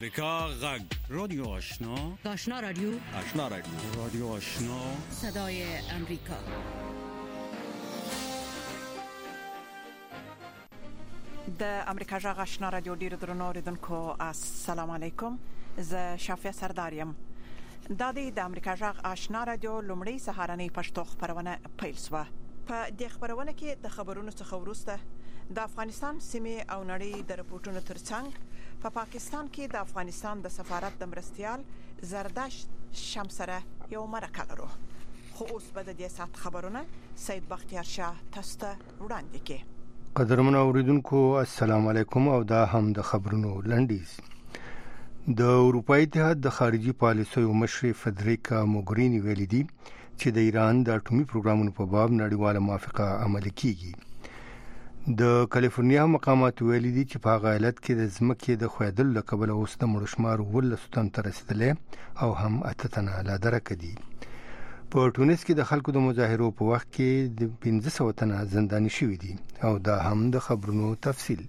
امریکا غږ رادیو آشنا رادیو رادیو آشنا صدای امریکا. د امریکا غږ آشنا رادیو ډیر درنو اوریدونکو السلام علیکم. زه شافیا سردارم. د امریکا غږ آشنا رادیو لومړی سهارنۍ پښتو خبرونه پیل شوه. په دې خبرونه کې د خبرونو څخه ورسته د افغانستان سیمې او نړۍ د رپورټونو ترڅنګ په پاکستان کې د افغانستان د سفارت د مرستيال زردشت شمسره یو مرکه لرو. خو اوس به د دې سات خبرونه سید بختیار شاه تاسو ته وړاندې کړي. قدرمن اوریدونکو السلام علیکم او دا هم د خبرونو لنډیز. د اروپای اتحاد د خارجي پالیسیو مشر فدریکا موګرینی ویلي دي چې د ایران د اټومي پروګرامونو په باب نړیواله موافقه عملي کیږي. د کالیفورنیا مقامات ویلي دي چې په هغه حالت کې د ځمکې د خویدل له کبله اوس د مړو شمار 12 تن ته رسیدلی او هم 8 تنه لا درکه دي. په ټونس کې د خلکو د مظاهرو په وخت کې د 1500 تنه زنداني شوي دي او دا هم د خبرونو تفصیل.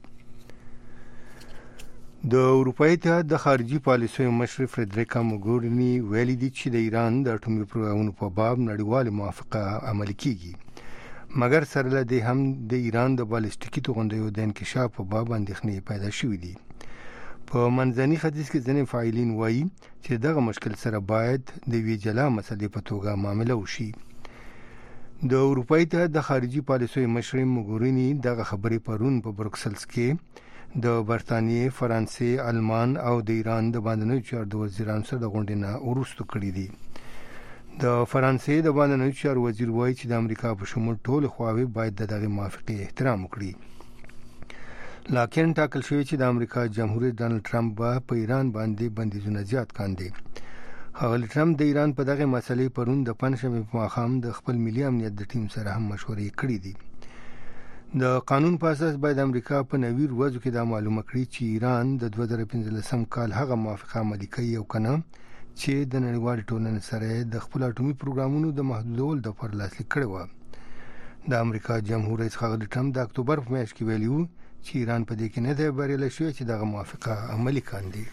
د اروپای اتحاد د خارجي پالیسیو مشر فدریکا موګرینی ویلي دي چې د ایران د اټومي پروګرامونو په باب نړیواله موافقه عملي کیږي. مګر سره له دې هم د ایران د بالستیکي توغندیو د انکشاف په باب اندېښنې پیدا شوې دي. په منځني ختیځ کې ځینې فاعلین وایي چې دغه مشکل سره باید د وی جلا مسلې په توګه معامله وشي. د اروپای اتحاد د خارجي پالیسیو مشر موګرینی دغه خبرې پرون په بروکسلز کې د برتانیې، فرانسې، آلمان او د ایران د باندنیو چارو د وزیرانو سره د غونډې نه وروسته کړې دي. د فرانسې د باندنیو چارو وزیر وایي چې د امریکا په شمول ټول خواوې باید دغه موافقه احترام وکړي. لکن ټاکل شوی چې د امریکا جمهور رئیس ډانلډ ټرمپ په ایران باندې بندیزونه زیات کاندي. هغه ټرمپ د ایران په دغه مسلې پرون د پنځمې په ماښام د خپل ملي امنیت د ټیم سره هم مشورې کړې دي. د قانون په اساس باید امریکا په نویر ورځو کې دا معلومه کړي چې ایران د 2015 کال هغه موافقه عملي کوي او کنه چې د نړیوالې ټولنې سره د خپل اټومي پروګرامونو د محدودول د پر لاسلیک کړي و. د امریکا جمهور رئیس ښاغلی ټرمپ د اکتوبر په میاشت کې ویلي و چې ایران په دې کې نه دی بریالی شوی چې دغه موافقه عملي کاندي.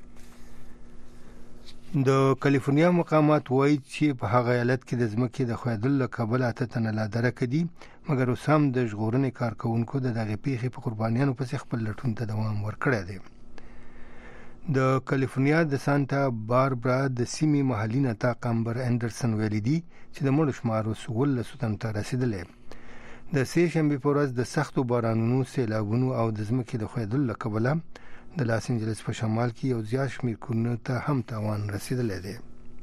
د کالیفورنیا مقامات وایي چې په هغه ایالت کې د ځمکې د خویدل له کبله 8 تنه لا درکه دي، مګر اوس هم د ژغورنې کارکوونکو د دغې پیښې په قربانیانو پسې خپل لټون ته دوام ورکړی دی. د کالیفورنیا د سانتا باربرا د سیمې محلي نطاق امبر انډرسن ویلي دي چې د مړو شمار 12 تنو ته رسیدلی. د سې شنبې په ورځ د سختو بارانونو، سیلابونو او د ځمکې د ښویدلو له کبله د لاس انجلس په شمال کې یو زیات شمېر کورونو ته هم تاوان رسیدلی دی.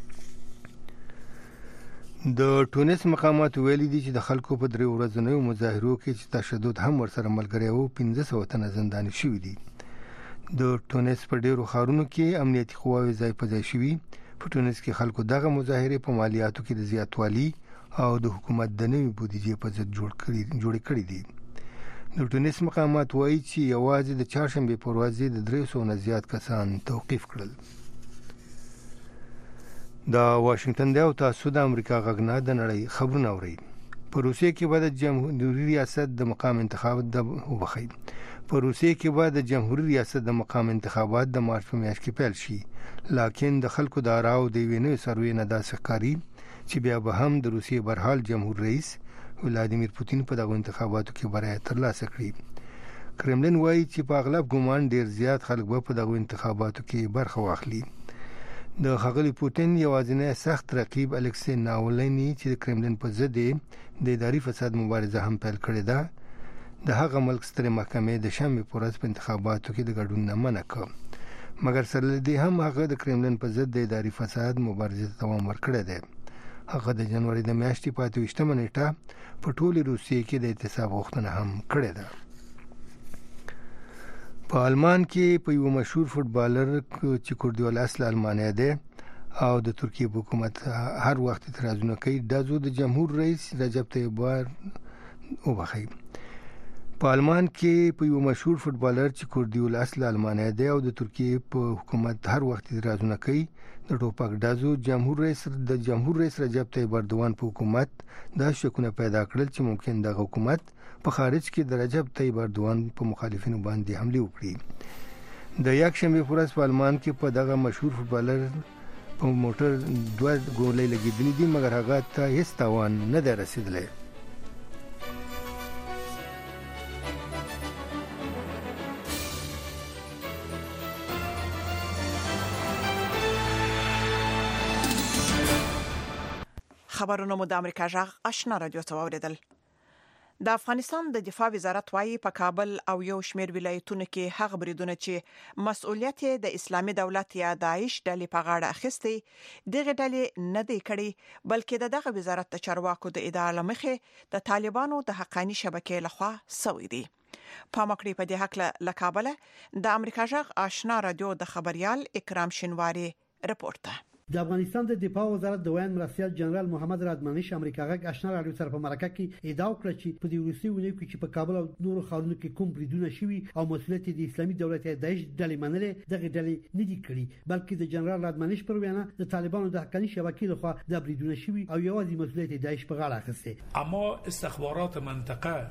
د ټونس مقامات ویلي دي چې د خلکو په 3 ورځنیو مظاهرو کې چې تشدد هم ورسره ملګری و 1500 تنه زنداني شوي دي. د ټونس په ډیرو ښارونو کې امنیتي قواوې ځای په ځای شوي. په ټونس کې خلکو دغه مظاهرې په مالیاتو کې د زیاتوالي او د حکومت د نوې بودیجې په ضد جوړې کړې دي. د ټونس مقامات وایي چې یوازې د چهارشنبې په ورځ د 300 نه زیات کسان توقیف کړل. د واشنگټن دی او تاسو د امریکا غږ نه د نړۍ خبرونه اورئ. په روسیې کې به د جمهوریت ریاست د مقام انتخابات د مقام انتخابات د مارچ په میاشت کې پیل شي، لکن د خلکو د آراو د یوې نوې سروې نه داسې ښکاري چې بیا به هم د روسیې برحال جمهور رئیس ولادیمیر پوتین په دغو انتخاباتو کې بریا ترلاسه کړي. کرملین وایي چې په اغلب ګومان ډیر زیات خلک به په دغو انتخاباتو کې برخه واخلي. د ښاغلي پوتین یوازینی سخت رقیب الکسی ناولنی چې د کرملین په ضد د اداري فساد مبارزه هم پیل کړې ده، د هغه ملک سترې محکمې د شنبې په ورځ په انتخاباتو کې د ګډون نه منع کړ. مګر سره له دې هم هغه د کرملین په ضد د اداري فساد مبارزې ته دوام ورکړی دی. هغه د جنوري د میاشتې په 28 نیټه په ټولې روسیې کې د اعتصاب غوښتنه هم کړې ده. په آلمان کې په یو مشهور فوټبالر چې کوردیول اصل آلمانی دی او د ترکیې حکومت هر وخت اعتراضونه کوي، دازو د جمهور رئیس رجب طیب اردوغان په آلمان کې په یو مشهور فوټبالر چې کوردیول اصل آلمانی دی او د ترکیې په حکومت هر وخت اعتراضونه کوي، د ټوپک ډازو د جمهور رئیس رجب طیب اردوغان په حکومت دا شکونه پیدا کړل چې ممکن دغه حکومت په خارج کې د رجب طیب اردوغان په مخالفینو باندې حمله وکړي. د یک شنبه پر ورځ په آلمان کې په دغه مشهور فوتبالر په موټر 2 ګولې لګېدلې دي مګر هغه ته هیڅ تاوان نه دی رسیدلی. خبرونه مو د امریکا جغ آشنا رادیو ته اوریدل. د افغانستان د دفاع وزارت وايي په کابل او یو شمېر ولایتونو کې هغه بریدونه چې مسؤلیت د اسلامي دولت یا داعش ډلې په غاړه اخیستي دغه ډلې نه دی کړی بلکې دغه وزارت د چارواکو د ادارې لمخې د طالبانو د حقاني شبکې لخوا سوي دي. پامکړی په دې حق له کابل د امریکا جغ آشنا رادیو د خبريال اکرام شینواری رپورټ. د افغانستان د دفاع وزارت د ویان مرستیال جنرال محمد رادمنش امریکا غږ آشنا رادیو سره په مرکه کې ادعا وکړه چې په دې وروستي ونیو کې چې په کابل او نورو ښارونو کې کوم بریدونه شوي او مسؤلیت د اسلامي دولت یا داعش ډلې منلې دغه ډلې نه دي کړې بلکې د جنرال رادمنش پر وینا د طالبانو د حقاني شبکې لخوا د بریدونه شوي او یوازې مسؤلیت داعش په غاړه اخیسته. اما استخبارات منطقه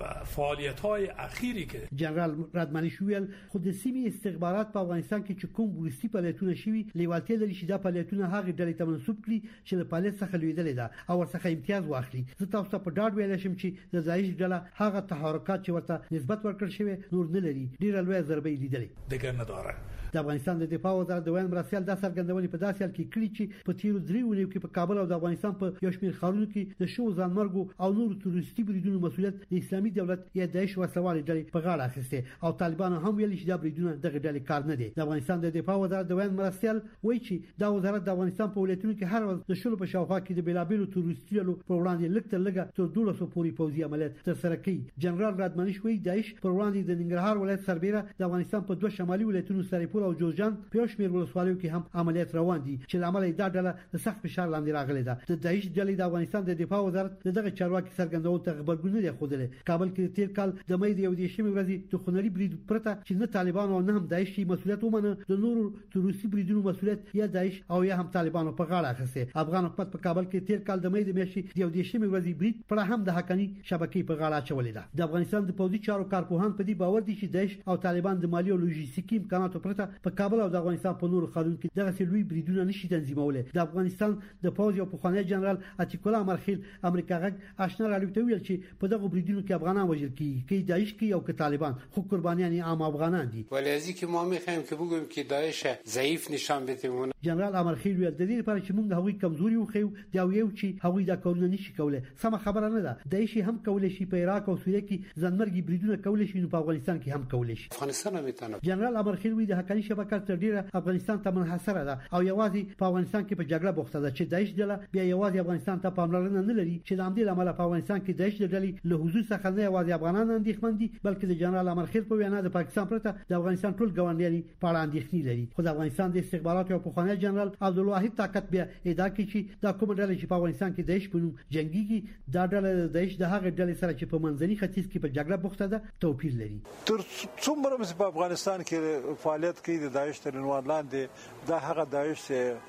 فعالیت‌های اخیری که جنرال رادمنش ویل خود د سیمې استخبارات په افغانستان کې چې کوم ورستي فعالیتونه شوي لیوالتیا لري چې دا فعالیتونه هغه ډلې ته منسوب کړي چې له فعالیت څخه لویدلې ده او ورڅخه امتیاز واخلي. زه تاسو ته په ډاډ ویل شم چې د داعش ډله هغه تحرکات چې ورته نسبت ورکړل شوی نور نه لري ډیره لویه ضربه لیدلې دیگر نداره. د افغانستان د دفاع وزارت د ویان مرستیال د څرګندونې په داسې حال کې کړي چې په تیرو 3 ونیو کې په کابل او د افغانستان په یو شمېر ښارونو کې د شو ځانمرګو او نورو تروریستي بریدونو مسؤلیت د اسلامي دولت یا داعش وسوالې ډلې په غاړه اخیسته او طالبانو هم ویلي چې دا بریدونه دغه ډلې کار نه دي. د افغانستان د دفاع وزارت د ویان مرستیال وایي چې دا وزارت د افغانستان په ولایتونو کې هر ورځ د شلو په شاوخوا کې د بلابلو تروریستي ډلو پر وړاندې لږ تر لږه تر 1200 پورې پوځي عملیات ترسره کوي. جنرال رادمنش وایي داعش پر وړاندې د ننګرهار ولایت سربېره د افغانستان په 2 شمالي ولایتونو سرپور او جوزجان په شمېر ولسوالیو کې هم عملیات روان دي چې لامل یې دا ډله د سخت فشار لاندې راغلې ده. د داعش ډلې د افغانستان د دفاع وزارت دغه چارواکي څرګندول ته خبرګون نه خوده. کابل کې تیر کال د مې د 11 ورځې د خونړي برید پرته چې نه طالبان او نه هم داعش مسؤلیت ومنه د نورو تروریستي بریدونو مسؤلیت یا داعش او یا هم طالبانو په غاړه اخیسته. افغان حکومت په کابل کې تیر کال د مې د میاشتې د 11 ورځې برید پر هم د حقاني شبکې په غاړه اچولې ده. د افغانستان د پوځي چارو کارپوهان په دې باور دي چې داعش او طالبان د مالی او لوجستیکي امکاناتو پرته په کابل او د افغانستان په نورو ښارونو کې دغه لوی بریدونه نشي تنظیمولای. د افغانستان د پوځ یو پخوانی جنرال عتیق الله مرخیل امریکا غږ آشنا رادیو ته ویل چې په دغه بریدونو کې افغانان وژل کیږي کې داعش کې او کې طالبان خو قربانیان عام افغانان دي. ولی از اینکه ما میخوایم که بگویم که داعش ضعیف نشان بدیم. جنرال امرخیل ویل د دې لپاره چې موږ هغوی کمزوري وخیو دا یو چې هغوی دا کولونه نشي کولای. سم خبره نه ده. داعش هم کولای شي په عراق او سوریه کې ځانمرګي بریدونه کولای شي نو په افغانستان کې هم کولای شي. افغانستان هم میتونه. جنرال امرخیل وی د حقاني شبکه تر ډیره افغانستان ته منحصره ده او یوازې په افغانستان کې په جګړه بوخته ده چې داعش ډله بیا یوازې افغانستان ته پاملرنه نه لري چې د همدې لامل په افغانستان کې داعش ډلې له حضور څخه نه یوازې افغانان اندېښمن دي بلکې د جنرال امرخیل په وینا د پاکستان پرته د افغانستان ټول ګاونډیان په اړه اندېښنې لري. خو د افغانستان د استخباراتو او پخوانی جنرال عبدالواحد طاقت بیا ادعا کوي چې دا کوم ډله چې په افغانستان کې داعش په نوم جنگيږي دا ډله د داعش د هغه ډلې سره چې په منځني ختیځ کې په جګړه بوخته ده توپیر لري. تر څومره په افغانستان کې فعالیت کوي د داعش تر عنوان لاندې دا هغه داعش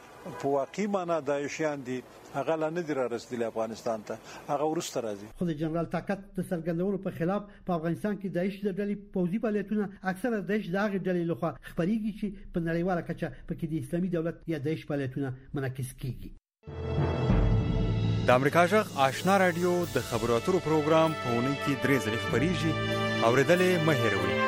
په واقعي معنا داعشیان دي هغه لاندې دی رسیدلی افغانستان ته هغه ورسته راځي. خو د جنرال طاقت د څرګندولو په خلاف په افغانستان کې داعش د ډلې پوځي فعالیتونه اکثره داعش د هغه ډلې لخوا خبريږي چې په نړیواله کچه پکې د اسلامي دولت یا داعش فعالیتونه منعکس کیږي. د امریکا جغ آشنا رادیو د خبرو اترو پروګرام په اونۍ کې 3 ځله خبريږي اوریدلې مه هېروئ.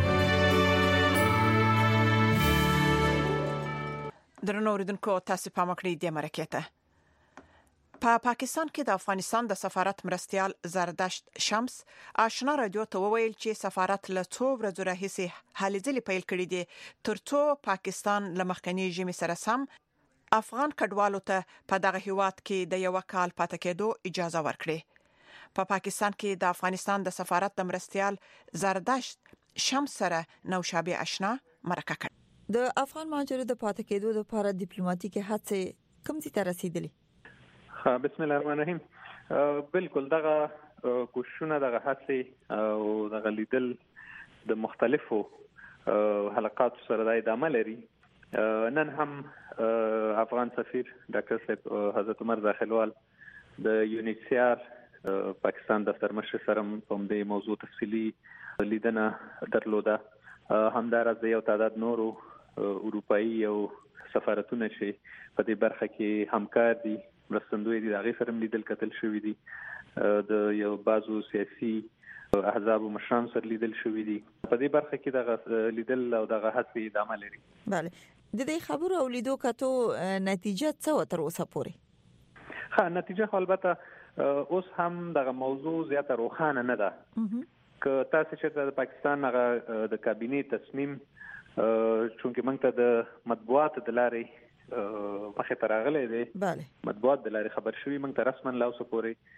درنو اوریدونکو تاسو په مکړې د مرکته په پاکستان کې د افغانستان د سفارت مرستیال زردشت شمس آشنا رادیو ته وویل چې سفارت له څو ورځې راهیسې هلې ځلې پیل کړې دي ترڅو پاکستان له مخکنی ژمي سره سم افغان کډوالو ته په دغه هیواد کې د یو کال پاتې کېدو اجازه ورکړي. په پاکستان کې د افغانستان د سفارت د مرستیال زردشت شمس سره نوشابه آشنا مرکه کړ. د افغان مهاجرو د پاتې کېدو لپاره ډیپلوماټیکي هڅې کوم ځای ته رسیدلې؟ بسم الله الرحمن الرحیم. بالکل دغه کوششونه دغه هڅې او دغه لیدل د مختلفو حلقات سره د ادامه لري. نن هم افغان سفیر ډاکټر صاحب حضرت عمر داخلوال د یونیسیار پاکستان دفتر مشر سره په دې موضوع تفصیلی لیدنه درلوده همدارس د یو تعداد نورو اروپאי او سفارتونه چې په دې برخه کې همکار دي مرستندوی دي هغه سره لیدل کتل شوې دي د یو بازو سیاسي احزاب او مشران سره لیدل شوې دي په دې برخه کې دغه لیدل او دغه هڅې ادامه لري. بله د دې خبرو او لیدو کتو نتیجه څه تر اوسه پورې؟ ها نتیجه البته اوس هم دغه موضوع زیاته روښانه نه ده که تاسو چې د پاکستان هغه د کابینه تصمیم چونکه موږ ته د مطبوعات د لارې مخه تراغله دي مطبوعات د لارې خبر شوی موږ ته رسمن لا اوس پورې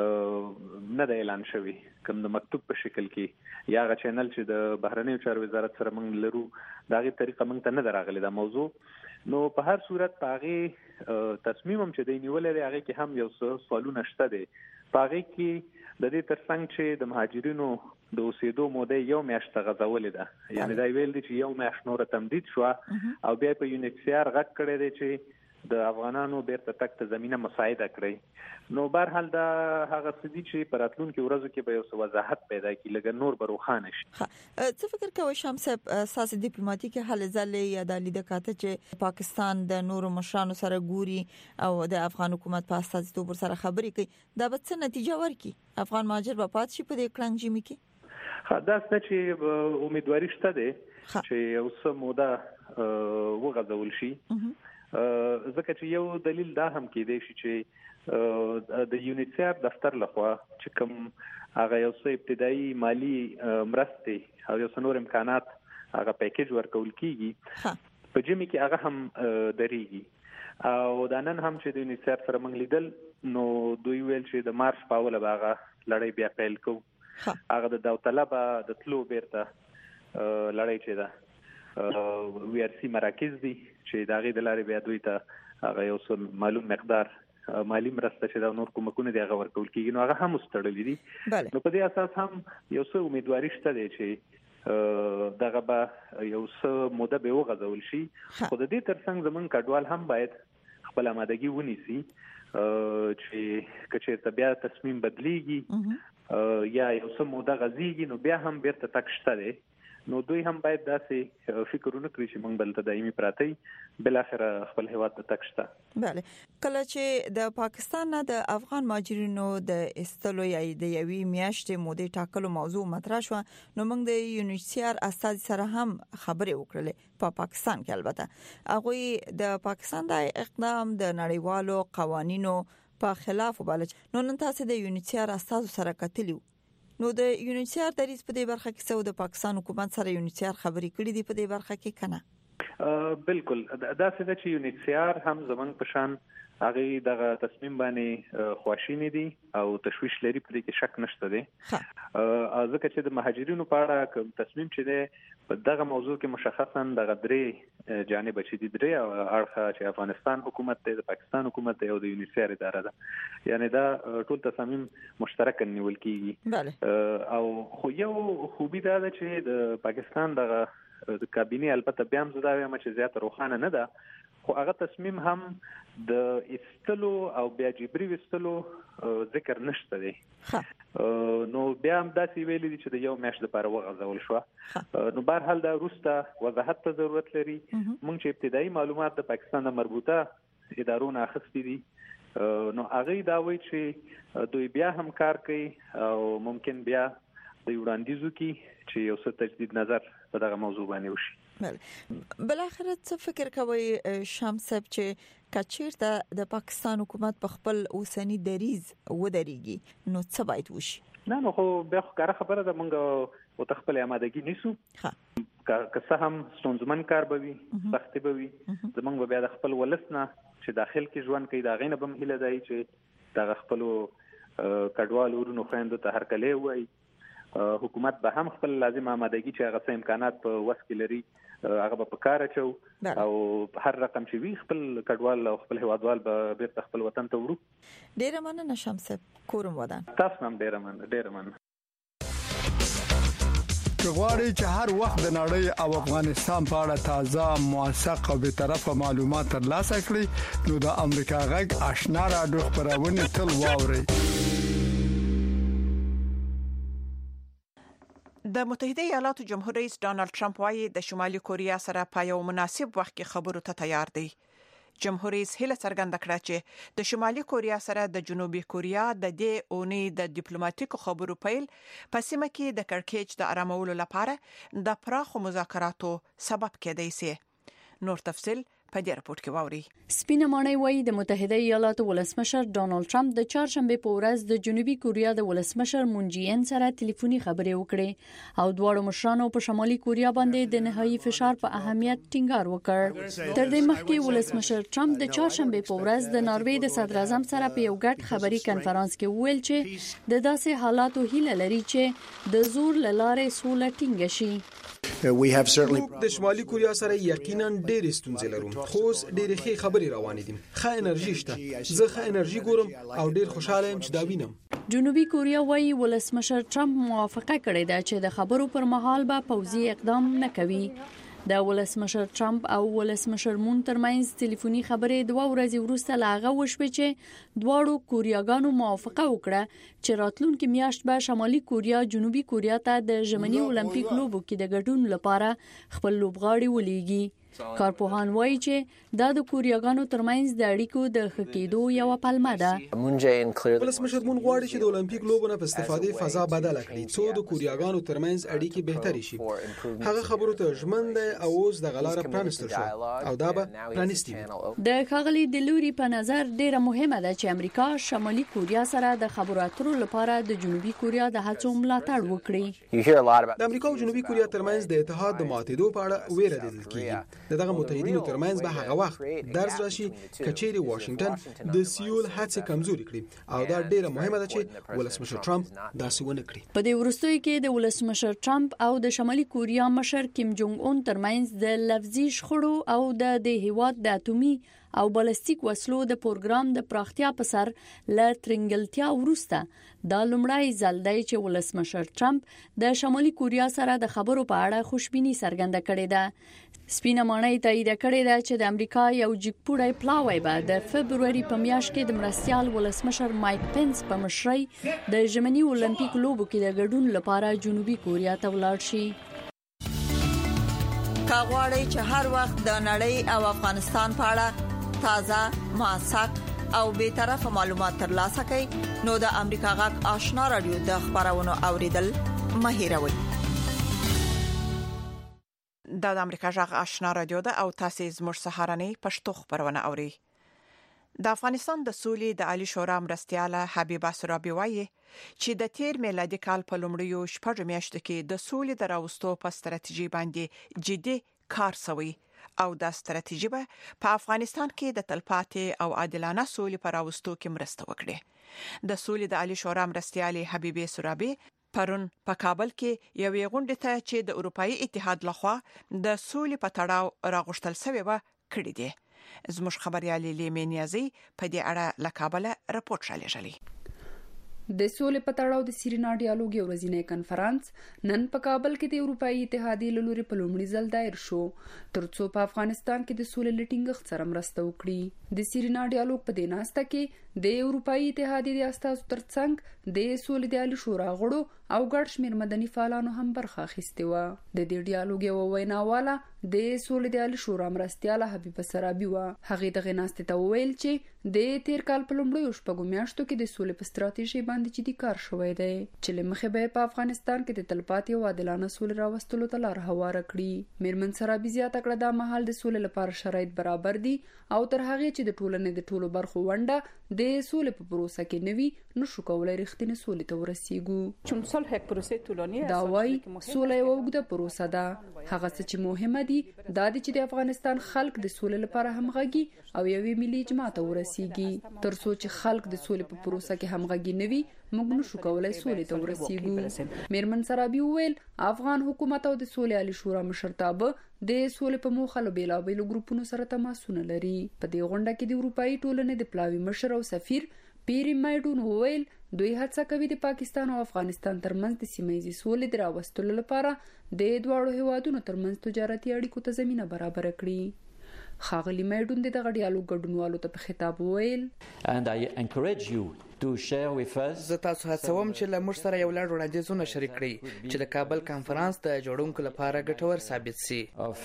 نه د اعلان شوی کوم د مکتوب په شکل کې یا غا چینل چې د بهرنیو چارو وزارت سره موږ لرو داغه طریقه موږ ته نه دراغلی دا موضوع. نو په هر صورت پاغي تصمیم هم چې د نیولې هغه کې هم یو څه سوالونه شته دي پاغي کې د دې ترڅنګ چې د مهاجرینو د اوسېدو موده یو میاشت غځولې ده یعنی دا ویل دي چې یو میاشت نور تمدید شو او بیا په یونیکسیار غږ کړی دی چې د افغانانو بیرته تک ته زمينه مساعده کړی. نو بهر حال دا هغه سدي چې پراتلونکو ورځو کې به یو وضاحت پیدا کړي لګ نور بروخانه شي. څه فکر کوي شمس اساس ډیپلوماټیک حل ځلې یا د لیدل کاته چې پاکستان د نورو مشرانو سره ګوري او د افغان حکومت په اساس توبر سره خبرې کوي دا به څه نتیجه ورکړي؟ افغان مهاجر په پات شي په دې کلنګ جمی کې؟ دا څه چې امیدواري شته ده چې یو څه موده وغځول شي ځکه چې یو دلیل دا هم کېدی شي چې د یونیسیار دفتر لخوا چې کوم هغه یو څه ابتدایي مالی مرستې او یو څه نور امکانات هغه پیکیج ورکول کیږي په جمی کې هغه هم درېږي او دا نن هم چې د یونیسیار سره موږ لیدل نو دوی ویل چې د مارچ په اوله باغه لړۍ بیا پیل کوو هغه د داوطلب د تلو بیرته لړۍ چې ده وی آر سی مراکز دي چې داغه د لارې بیا دوی ته هغه یو څه معلوم مقدار مالی مرسته چې دا نور کومکونه دی هغه ورکول کیږي نو هغه هم مستړلې دي. نو په دې اساس هم یو څه امیدواري شته دی چې دغه به یو څه موده به وغځول شي خو د دې ترڅنګ زمون کډوال هم باید خپل آمادګي ونیسي چې کچې بیا تصمیم بدلیږي یا یو څه موده غځيږي نو بیا هم بیرته تک شته دی نو دوی هم باید داسې فکرونه کړی چې موږ بل ته دایمي پراتی بل اخر خپل هیواد ته تک شته. بله کله چې د پاکستان نه د افغان مهاجرینو د استلو یا د یوې میاشتې مودې ټاکلو موضوع مطرح شو نو موږ د یونیسیار استاد سره هم خبرې وکړلې په پاکستان کې البته هغه د پاکستان د اقدام د نړیوالو قوانینو په خلاف وبلل نو نن تاسو د یونیسیار استاد سره کتلیو نو د یونیسیار د ریس په دې برخه کې څو د پاکستان حکومت سره یونیسیار خبرې کړې دي په دې برخه کې کنه؟ بالکل دا څه چې یونیسیار هم زمونږ په شان هغه دغه تصمیم باندې خواشینی دي او تشویش لري په دې کې شک نشته دي ځکه چې د مهاجرینو په اړه کوم تصمیم چې دی په دغه موضوع کې مشخصا دغه درې جانب چې دي درې اړخه چې افغانستان حکومت دی د پاکستان حکومت دی او د یونیسیار اداره ده یعنی دا ټول تصامیم مشترک نیول کیږي او خو یو خوبي دا ده چې د پاکستان دغه د کابینه البته بیا هم زدا وایم چې زیات روښانه نه ده خو هغه تصمیم هم د استلو او بیا جبري وستلو ذکر نشته دی نو بیا هم داسې ویلي دي چې د یو میاشت لپاره وغځول شو نو بهر حال دا وروسته وضاحت ته ضرورت لري موږ چې ابتدایي معلومات د پاکستان د مربوطه ادارو نه اخیستي دي نو هغه دا وایي چې دوی بیا هم کار کوي او ممکن بیا د وړاندیزو کې چې یو څه تجدید نظر په دغه موضوع باندې وشي. بل اخر څه فکر کوي شمس صاحب چې کچیرته د پاکستان حکومت په خپل اوسنی دریز ودرېږي نو څه باید وشي؟ نه خو بیا کار خبره ده مونږ او خپل آمادګي نیسو که څه هم ستونزمن کار به وي سختي به وي زمونږ بیا د خپل ولسنه چې داخل کې ژوند کوي دا غینه بم هله دی چې د خپل کډوال ورونو خويندو ته هر کله وای حکومت به هم خپل لازم آمادګي چې هغه څه امکانات په وس کې لري هغه په کار اچو او هر رقم چې وی خپل کډوال او خپل هوادوال به بیرته خپل وطن ته وړو. ډیر مننه شمس کورم ودان. تاسو هم ډیر مننه. غواړئ چې هر وخت د نړۍ او افغانستان په اړه تازه موثق او به طرفه معلومات ترلاسه کړئ نو د امریکا غږ آشنا رادیو خبرونه تل واورئ. د متحده ایالاتو جمهور رئیس ډانلډ ټرمپ وايي د شمالي کوریا سره په یو مناسب وخت کې خبرو ته تیار دی. جمهور رئیس هیله څرګنده کړه چې د شمالي کوریا سره د جنوبي کوریا د دې اونۍ د ډیپلوماټیکو خبرو پیل په سیمه کې د کړکېچ د آرامولو لپاره د پراخو مذاکراتو سبب کېدای شي. نور تفصيل په دې راپور کې واوري. سپینه ماڼۍ وايي د متحده ایالاتو ولسمشر ډانلډ ټرمپ د چهارشنبه په ورځ د جنوبي کوریا د ولسمشر مون جي ان سره ټلیفوني خبرې وکړې او دواړو مشرانو په شمالي کوریا باندې د نهایي فشار په اهمیت ټینګار وکړ. تر دې مخکې ولسمشر ټرمپ د چهارشنبه په ورځ د ناروې د صدر اعظم سره په یو ګډ خبري کانفرنس کې ویل چې د داسې حالاتو هیله لري چې د زور لارې سوله ټینګ شي. د شمالي کوریا سره یقینا ډېر ستونزې لرو، خو ډېر ښه خبري روانې دي. ښه انرژي شته، زه ښه انرژي ګورم او ډېر خوشاله یم چې دا وینم. جنوبي کوریا وايي ولسمشر ټرمپ موافقه کړې ده چې د خبرو پر مهال به پوځي اقدام نه کوي. د ولسمشر ټرمپ او ولسمشر مون ترمنځ ټلیفوني خبرې 2 ورځې وروسته لاغه وشوې چې دواړو کوریاګانو موافقه وکړه چې راتلونکي میاشت به شمالي کوریا جنوبي کوریا ته د ژمني اولمپیک لوبو کې د ګډون لپاره خپل لوبغاړي ولېږي. کارپوهان وایي چې دا د کوریاګانو ترمنځ د اړیکو د ښه کېدو یو پلمه ده. ولسمشر مون غواړي چې د اولمپیک لوبو نه په استفادې فضا بدله کړي څو د کوریاګانو ترمنځ اړیکې بهتري شي. هغه خبرو ته ژمن دی او اوس د غلاره پرانستل شو او دا به پرانستي. د ښاغلي دلوري په نظر ډیره مهمه ده چې امریکا شمالي کوریا سره د خبرو اترو لپاره د جنوبي کوریا د هڅو ملاتړ وکړي. د امریکا او جنوبي کوریا ترمنځ د اتحاد د ماتېدو په اړه ویره لیدل کیږي. دغه متحدینو ترمنځ به هغه وخت درز راشي کچېری واشنگټن د سیول هڅې کمزوري کړي او دا ډیره مهمه ده چې ولسمشر ټرمپ داسې ونه کړي. په دې وروستیو کې د ولسمشر ټرمپ او د شمالي کوریا مشر کیم جونګ اون ترمنځ د لفظي شخړو او د هیواد د اټومي او بالستیک وسلو د پروګرام د پراختیا په سر ل ترنګلتیا وروسته د لومړی ځل دی چې ولسمشر ټرمپ د شمالي کوریا سره د خبرو په اړه خوشبیني څرګنده کړې ده. سپینه ماڼۍ تایید کړې ده چې د امریکا یو جګپوړی پلاوی به د فبروري په میاشت کې د مرستيال ولسمشر مایک پنس په مشرۍ د ژمني اولمپیک لوبو کې د ګډون لپاره جنوبي کوریا ته ولاړ شي. کاغوري چې هر وخت د نړۍ او افغانستان په اړه تازه موثق او به طرفه معلومات ترلاسه کړئ نو د امریکا غږ آشنا رادیو د خبرونو اوریدل مهیروي. د امریکا غږ آشنا رادیو ده او تاسو زموږ سهارنۍ پښتو خبرونه اوري. د افغانستان د سولې د عالی شورا مرستياله حبیبه سرابي وایي چې د تیر میلادي کال په لومړیو شپږ میاشتو کې د سولې د راوستو په ستراتیژي باندې جدي کار شوی او د ستراتیژي په افغانستان کې د تلپاتې او عادلانه سولې پر راوستو کې مرسته وکړي. د سولې د عالی شورا مرستياله حبیبه سرابي پرون په کابل کې یوې غونډې ته چې د اروپאי اتحاد لخوا د سولې په تړاو راغښتل شوی و کړی دی. زموږ خبريالي لیمنیازي په دې اړه له کابل راپورټ شالېږي. د سولې په تړاو د سیرینا ډیالوګ یو ورځنی کانفرنس نن په کابل کې د اروپאי اتحاد لوري په لومړي ځل دایر شو ترڅو په افغانستان کې د سولې لټینګ سره مرسته وکړي. د سیرینا ډیالوګ په دیناسته کې د اروپאי اتحاد د استازو ترڅنګ د سولې د عالی شورا غړو او ګډ شمیر مدني فعالانو هم برخه اخیستې و. د دې ډیالوګ یو ویناواله د سولې د عالی شورا مرستياله حبیبه سرابي و. هغه د غناستې ته ویل چې د تیر کال په لومړیو شپږو میاشتو کې د سولې په ستراتیژي باندې چې د کار شوی دی چې لمخه به په افغانستان کې د تلپاتې او عادلانه سولې راوستلو ته لار هواره کړي. میرمن سرابي زیاته کړه دا مهال د سولې لپاره شرایط برابر دي او تر هغه چې د ټولنې د ټولو برخو ونده د سولې په پروسه کې نوي نشو کولای رښتینی سولې ته ورسیږو. چون صلح یک پروسه طولانی دا وای سولې یو اوږده پروسه ده. هغه څه چې مهمه دي دا د چې د افغانستان خلک د سولې لپاره همغږي او یوې ملي اجماع ته ورسیږي. ترڅو چې خلک د سولې په پروسه کې همغږي نوي موږ نشو کولای سولې ته ورسیږو. میرمن سرابي وویل افغان حکومت او د سولې عالی شورا مشرتابه د سولې په موخه له بیلابیلو ګروپونو سره تماسونه لري. په دې غونډه کې د اروپאי ټولنې د پلاوي مشر او سفیر پیری مایډون وویل دوی هڅه کوي د پاکستان او افغانستان ترمنځ د سیمه‌ییزې سولې د راوستلو لپاره د دواړو هیوادونو ترمنځ تجارتي اړیکو ته زمينه برابر کړي. خاغلی مایډون د دغه ډیالوګ ګډونوالو ته په خطاب وویل And I encourage you زه تاسو هڅوم چې له موږ سره یو لړ وړاندیزونه شریک کړئ چې د کابل کانفرنس د جوړونکو لپاره ګټور ثابت شي.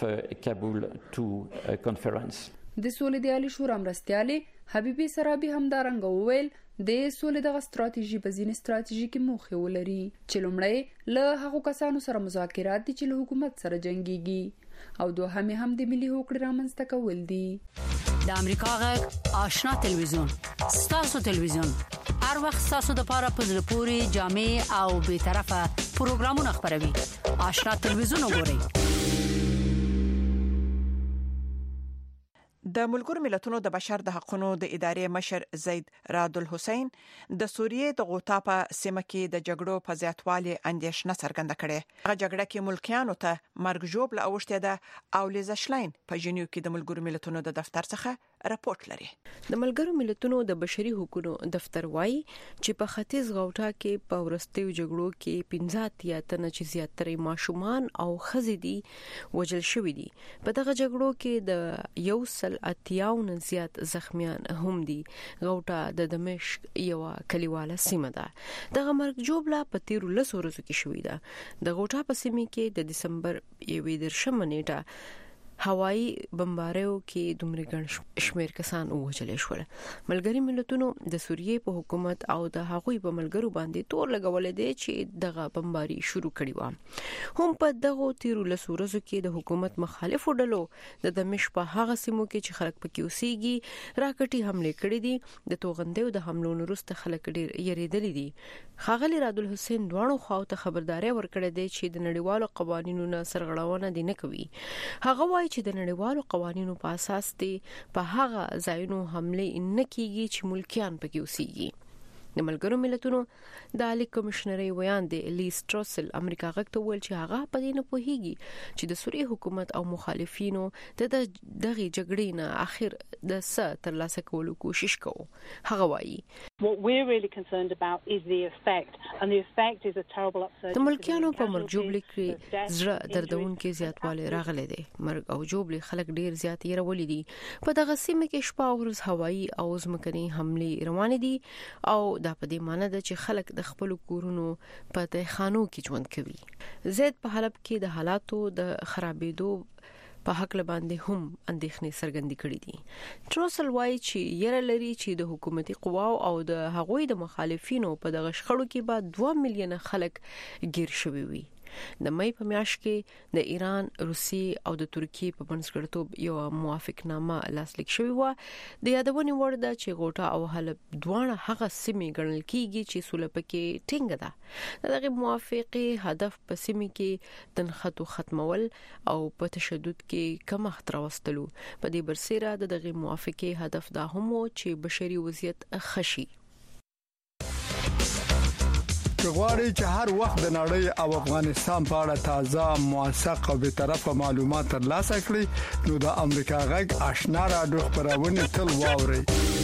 د سولې د عالی شورا مرستيالي حبيبي سرابي همدارنګ وویل د سولې د ستراتیژي په ځینې ستراتیژیکي موخې ولري چې لومړی له هغو کسانو سره مذاکرات دي چې له حکومت سره جنگيږي او دوهم هم د ملي هوکړې رامنځته کول دي. د امریکا غږ آشنا تلویزیون ستاسو تلویزیون هر وخت ستاسو د لپاره په زړه پورې جامع او به طرفه پروګرامونه خبروي. آشنا تلویزیون وګورئ. د ملګرو ملتونو د بشر د حقوقو د ادارې مشر زید راد الحسین د سوریې د غوطا په سیمه کې د جګړو په زیاتوالي اندیشنه څرګنده کړې. هغه جګړه کې ملکیانو ته مرګ ژوبله اوښته ده او لیزا شلاین په جنیو کې د ملګرو ملتونو د دفتر څخه راپورټ لري. د ملګرو ملتونو د بشري حقوقو دفتر وایي چې په ختیځ غوټا کې په ورستیو جګړو کې 15 یا تنه چې زیاتره ماشومان او خزې دي وژل شوی دي. په دغه جګړو کې د 180 زیات زخمیان هم دي. غوټا د دمشق یو کلیواله سیمه ده. دغه مرګ جوړه په 13 ورځو کې شوې ده. د غوټا په سیمه کې د دسمبر 21 نیټه هوایی بمباریو کې دومره ګڼ شمیر کسان وژل شول. ملګری ملتونو د سوریې په حکومت او د هغوی په ملګرو باندې تور لګول دي چې دغه بمباری شروع کړي و. هم په دغه 13 ورځو کې د حکومت مخالفو ډلو د دمشق په هغه سیمو کې چې خلک پکې اوسېږي راکټي حمله کړې دي. د توغندیو د حملو وروسته خلک ډېر یریدل دي. خاغلی راد الحسین دوانو خواو ته خبرداري ورکړې ده چې د نړیوالو قوانینو نه سرغړونه دي نه کوي. هغه وايي چې د نړیوالو قوانینو په اساس دي په هغه ځایونو حمله نه کیږي چې ملکیان پکې اوسېږي. د ملګرو ملتونو د عالی کمشنري ویاندې لیس ټروسل امریکا غږ ته ویل چې هغه په دې نه پوهیږي چې د سوریې حکومت او مخالفینو د دغه جګړې نه اخر د څه ترلاسه کولو کوشش کوي. هغه وایي What we're really concerned about is the effect, and the effect is a terrible upsurge. د ملکیانو په مرګ جوړلې کې زړه دردونکې زیاتوالی راغلی دی. مرګ او جوړلې خلک ډیر زیات یې راولې دي. په دغه سیمه کې شپه او ورځ هوایی او ځمکني حملې روان دي او دا په دې معنی ده چې خلک د خپل کورونو په تهخانو کې ژوند کوي. زید په حلب کې د حالاتو د خرابېدو په حق باندې هم اندېښنې څرګندې کړې دي. ټروسل وايي چې یره لري چې د حکومتي قواو او د هغوی د مخالفینو په دغه شخړو کې به 2 میلیونه خلک گیر شوي وي. د مې په میاشت کې د ایران، روسیې او د ترکیې په بنسټګرتوب یو موافقتنامه لاسلیک شوې و. د یادونې وړ ده چې غوټا او حلب دواړه هغه سیمې ګڼل کیږي چې سوله پکې ټینګه ده. دغه موافقه هدف په سیمې کې تنخته ختمول او په تشدد کې کمښت راوستلو. په دې برسېره دغه موافقه هدف دا هم و چې بشري وضعیت خشي. غواړي چې هر وخت د نړۍ او افغانستان په اړه تازه موثق او به طرفه معلومات ترلاسه کړئ نو د امریکا غږ آشنا رادیو خبرونه تل واورئ.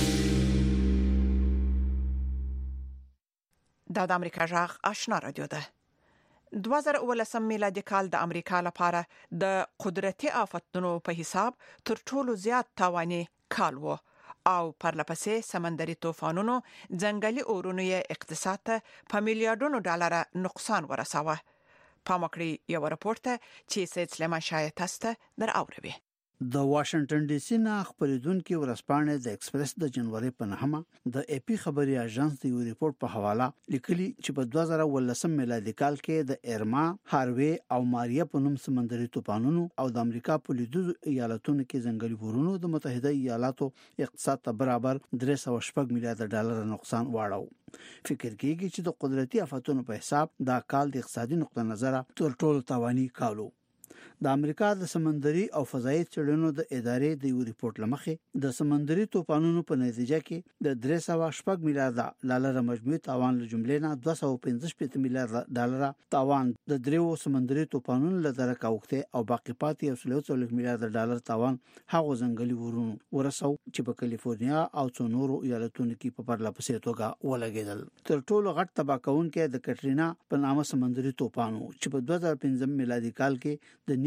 دا د امریکا غږ آشنا رادیو ده. 2019 میلادي کال د امریکا لپاره د قدرتي آفتونو په حساب تر ټولو زیات تاواني کال و او پرلپسې سمندري طوفانونو ځنګلي اورونو یې اقتصاد ته په میلیارډونو ډالر نقصان ورساوه. پامکړی یو راپورټ چې سید سلیمان شاه تاسو در اوروي. د واشنگټن ډي سي نه خبرېدونکو ورسپانې د ایکسپریس د جنوري په 9 د اي پی خبري اژانس د یو ریپورت په حواله لیکلي چې په 2019 میلادي کال کې د ایرما، هاروي او ماریا په نوم سمندري طوفانونو او د امریکا په لویدیځ ایالاتونو کې ځنګلي ورونو د متحده ایالاتو اقتصاد ته برابر 306 میلیارډ ډالر نقصان واړو. فکر کیږي چې د قدرتي آفتونو په حساب دا کال د اقتصادي نقطه نظر تر ټولو تاواني کالو. د امریکا د سمندري او فضایي څېړنو د ادارې د یو ریپورت لمخې د سمندري طوفانونو په نتیجه کې د 306 میلیارډ ډالر مجموعي تاوان له جملې نه 215 میلیارډ ډالر تاوان د دریو سمندري طوفانونو له درکه وخته او باقی پاتې 140 میلیارډ ډالر تاوان هغه ځنګلي ورونو ورسو چې په کالیفورنیا او څو نورو ایالتونو کې په پرلپسې توګه ولګیدل. تر ټولو غټ تباہ کوونکې د کټرینا په نامه سمندري طوفان چې په 2015 میلادي کال کې د نیو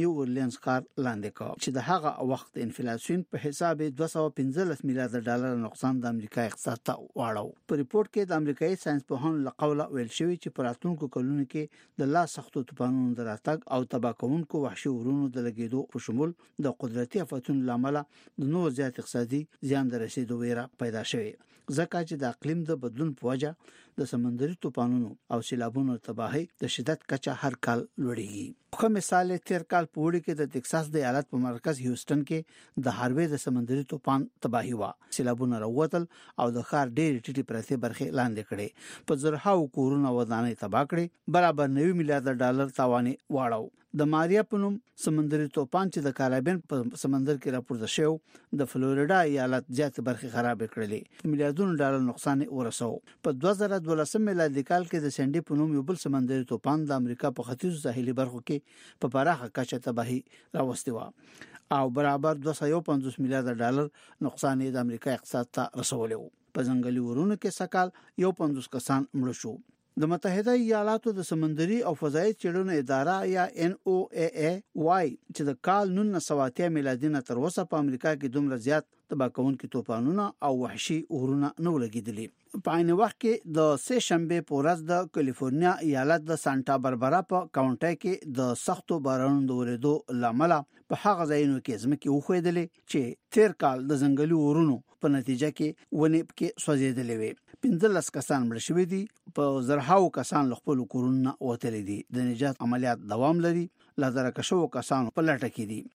نیو اورلینز ښار لاندې کړ چې د هغه وخت انفلیشن په حساب 215 میلیارډ ډالر نقصان د امریکا اقتصاد ته واړو. په ریپورت کې د امریکایي ساينسپوهانو له قوله ویل شوی چې په راتلونکو کلونو کې د لا سختو طوفانونو د راتګ او تباہ کوونکو وحشي ورونو د لګیدو په شمول د قدرتي آفتونو لامل د نور زیات اقتصادي زیان د رسیدو ویره پیدا شوه، ځکه چې د اقلیم د بدلون په وجه د سمندري طوفانونو او سیلابونو تباہي د شدت کچه هر کال لوړیږي. خو مثال تیر کال په وړي کې د ټکساس د ایالت په مرکز هیوستن کې د هاروی د سمندري طوفان تباہي وا، سیلابونه راوتل او د ښار ډېر ټیټي پرته برخه لاندې کړي، په زرهاو کورونه ودانۍ تباہ کړي، برابر 90 میلیارډ ډالر تاوان واړو. د ماریا په نوم سمندري طوفان چې د کارابین په سمندر کې راپورته شو د فلوریډا ایالت زیات برخه خراب کړلې، میلیارډونو ډالر نقصان ورسو. په 2012 میلادي کال کې د سنډي په نوم یو بل سمندري طوفان د امریکا په ختیځو ساحلي برخو کې په پراخه کچه تباہي راوستي و او برابر 250 میلیارډ ډالر نقصان د امریکا اقتصاد ته رسولی و. په ځنګلي ورونو کې سکهال 50 کسان مړ شو. د متحده ایالاتو د سمندري او فضائي څېړنو اداره یا NOAA وايي چې د کال 1930 میلادي نه تر اوسه په امریکا کې دومره زیات تباہ کوونکي طوفانونه او وحشي اورونه نه ولګیدلي. په عین وخت کې د سه شنبه په ورځ د کالیفورنیا ایالت د سانتا باربرا په کاونټي کې د سختو بارانونو د ورېدو لامل په هغه ځایونو کې ځمکې وښویدلې چې تیر کال د ځنګلي اورونو په نتیجه کې ونې کې سوځېدلې وي. 15 کسان مړ شوي دي، په زرهاو کسان له خپل کورونو وتلي دي. د نجات عملیات دوام لري، لزر کشو کسانو په لټه کې دي.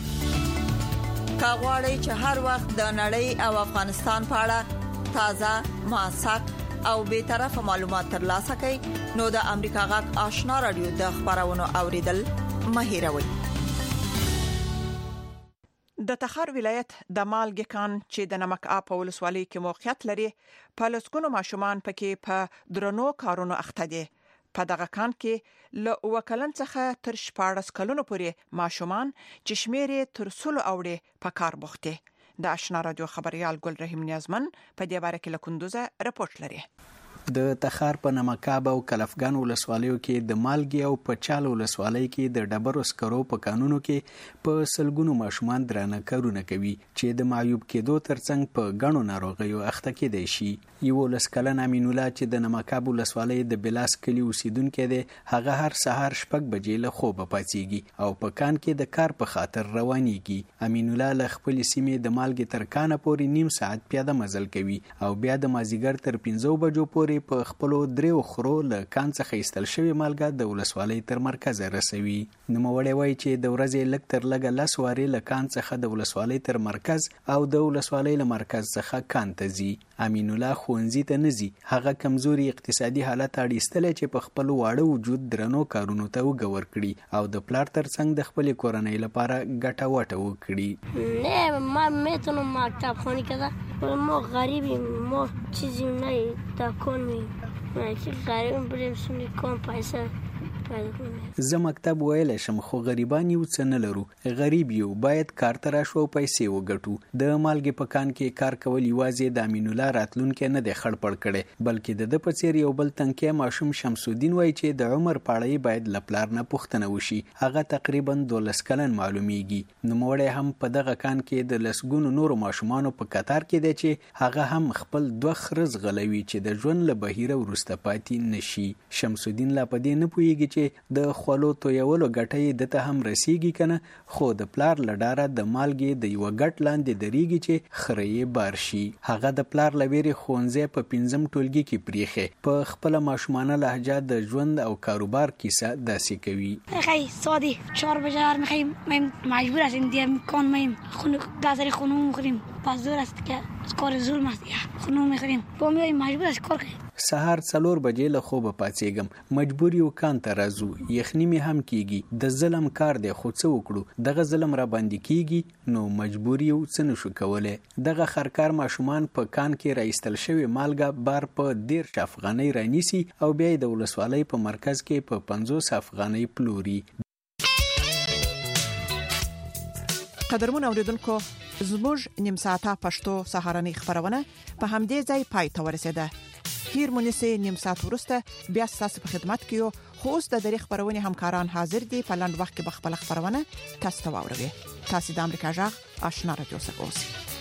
کاغوري چې هر وخت د نړۍ او افغانستان په اړه تازه، موثق او به طرفه معلومات ترلاسه کړئ، نو د امریکا غږ آشنا رادیو د خبرونو اوریدل مه هېروئ. د تخار ولایت د مالګې کان چې د نمک آب ولسوالۍ کې موقعیت لري، په لسګونو ماشومان پکې په درنو کارونو اخته دي. په دغه کان کې له وکلن څخه تر 14 کلونو پورې ماشومان چې شمیر تر 100 اوړي په کار بوخته. د آشنا رادیو خبريال ګل رحیم نیازمن په دې باره کې له کندوزه رپورټ لري. د تخار په نمکاب او کلفګان ولسوالیو کې د مالګي او په چال ولسوالۍ کې د ډبرو سکرو په قانونو کې په سلګونو ماشومان درانه کارونه کوي چې د معیوب کېدو ترڅنګ په غنو ناروغیو اخته کېدای شي. یو لسکلن امین الله چې د نمکاب ولسوالۍ د بلاس کلی اوسیدونکو دی، هغه هر سهار 6 بجې له خوبه پاتېږي او په کان کې د کار په خاطر روانيږي. امین الله له خپل سیمې د مالګي تر کانه پورې نیم ساعت پیاده مزل کوي او بیا د مازیګر تر 5 بجو پورې په خپل دریو خرو له کان څخه ایستل شوی مالګه د ولسوالۍ تر مرکز رسوي. نوموړی وایي چې د ورځې لږ تر لږه 10 وارې له کان څخه د ولسوالۍ تر مرکز او د ولسوالۍ له مرکز څخه کان ته ځي. امین الله ښوونځي ته نه ځي، هغه کمزوري اقتصادي حالت اړیستلی چې په خپل واړه وجود درنو کارونو ته وګور کړي او د پلار ترڅنګ د خپل کورنۍ لپاره ګټه وټه وکړي. نه ما میتونم مکتب خونی کده، ما غریبیم، ما چیزی نه تکون می غریبیم بریم سونی کم پیسه. زه مکتب ویل شم خو غریبان یو څه نه لرو، غریب یو، باید کار ته راشو او پیسې وګټو. د مالګې په کان کې کار کول یوازې د امین الله راتلونکي نه دی خړ پړ کړي، بلکې د په څیر یو بل تنکي ماشوم شمس الدین وایي چې د عمر پاړی باید لپلار نه پوښتنه وشي. هغه تقریبا 12 کلن معلومیږي. نوموړی هم په دغه کان کې د لسګونو نورو ماشومانو په قطار کې دی چې هغه هم خپل دوه خرز غلوي چې د ژوند له بهیره ورسته پاتې نشي. شمس الدین لا په دې نه پوهیږي چې د خولو تویولو ګټې دته هم رسیږي کنه، خو د پلار لډاره د مالګې د یو ګټ لاندې دریږي چې خړې بار شي. هغه د پلار لویری خونځه په 5م ټولګي کې پریخه په خپل ماشومانه لهجه د ژوند او کاروبار کیسه داسې کوي. خی سادی 4 بجار میخوایم مجبور هستیم دیم کون میم خونو دازری خونو میخوریم پس زور است که کار ظلم است خونو میخوریم با می مجبور است کار کنیم. سهار 4 بجې له خوبه پاتېږم، مجبور یو کان ته راځو، یخنی می هم کیږي، د ظلم کار دی خو څه وکړو، دغه ظلم را باندې کیږي نو مجبور یو څه نشو کوله. دغه خرکار ماشومان په کان کې راایستل شوی مالګه بار په 13 افغانۍ رانیسي او بیا د ولسوالۍ په مرکز کې په 50 افغانۍ پلوري. قدرمن اوریدونکو، زموږ نیم ساعته پښتو سهارنۍ خبرونه په همدې ځای پای ته ورسیده. هیر مونږه نیم ساعت ورسته بیا تاسو په خدمت کې یو خوست د تاریخ خبرونه همکاران حاضر دي په لاند وخت کې بخپل خبرونه تاسو ته واوروي. تاسو د امریکا جغ آشنا رادیو څخه اوسئ.